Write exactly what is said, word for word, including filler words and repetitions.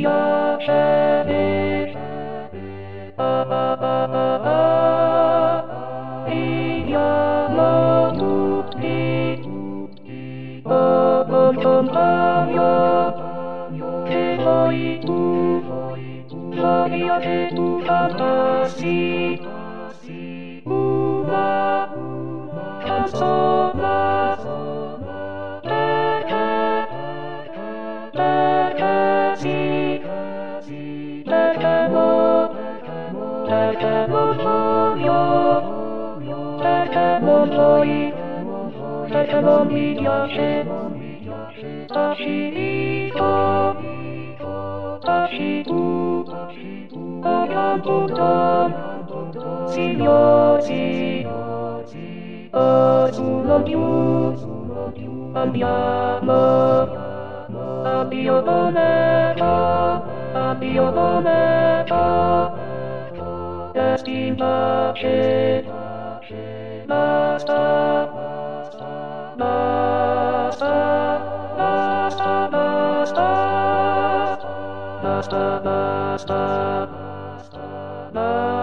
piace, ah ah ah ah ah, viviamo tutti, oh oh compagno, che vuoi tu, gioia che tu fantassi, una canzone, perché, perché sì, perché no, perché non voglio, perché non vuoi, perché non mi piace, taci tu, taci tu, o canto signori, oh tu non più, andiamo, addio bonetta, addio bonetta, resti in pace, basta, basta, basta, basta, basta, basta, basta.